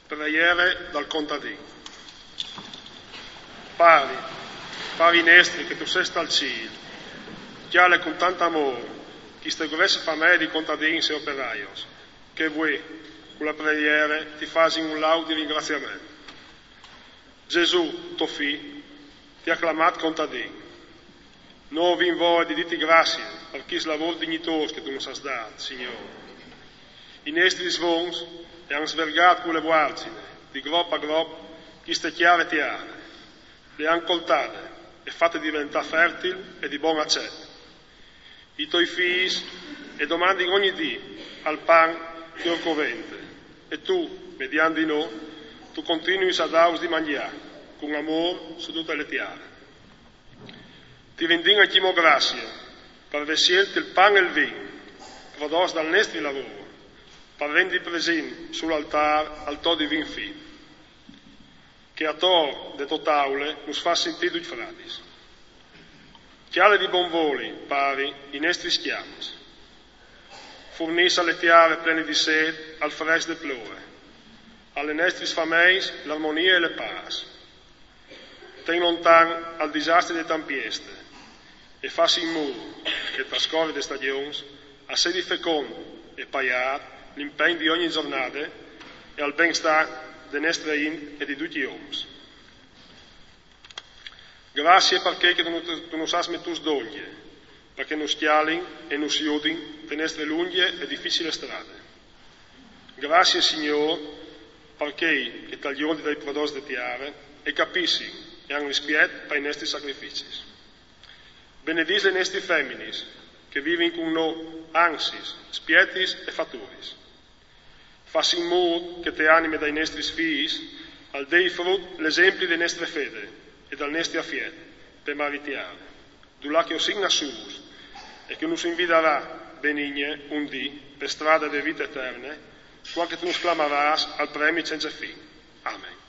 Preghiere dal contadino. Pari nestri che tu sei al cielo, chiale con tanto amore, chi ste volesse fa me di contadini e operaios, che voi, con la preghiera, ti fasi un laudo di ringraziamento. Gesù, tuo figlio, ti ha chiamato contadino. Noi vi invoglio di dirti grazie per questo lavoro dignitoso che tu nos has dato, Signore. I nostri svons e hanno svergato con le guardine, di groppa a groppa, queste chiare tiare, le hanno coltate e fatte diventare fertili e di buon accetto. I tuoi figli e domandi ogni dì al pan che covente, e tu, mediante di noi, tu continui a darsi di mangiare, con amore su tutte le tiare. Ti rendiamo anche grazie per aver scelto il pan e il vino, prodotti dal nostro lavoro, per rendere presenti sull'altare al tuo divin figlio, che a to de to taule nos fa sentire i fratis. Chiale di bonvoli, pari, i nostri schiavi, fornisce alle tiare plene di sed al fresco de plore, alle nostre famiglie l'armonia e le pace. Ten lontano al disastro delle tempieste e fassi in modo che trascorre le stagioni a sedi fecondo e paiar l'impegno di ogni giornata e al benestare dei nostri in e di tutti gli uomini. Grazie perché tu non hai messo d'ogni, perché non schiali e non si aiuti le nostre lunghe e difficili strade. Grazie, Signore, perché che taglioni dai prodotti di tiare e capisci e hanno rispetto per i nostri sacrifici. Benedisce le nostre femmine che vivono con noi ansis, spietis e fatturis. Fassi in modo che te anime dai nostri figli al dei frutto l'esempio delle nostre fede e dal nostro affietto per maritiare, là che osigna sus e che nos inviderà benigne un dì per strada delle vite eterne, qualche tu nos clamarás al premio senza fine. Amen.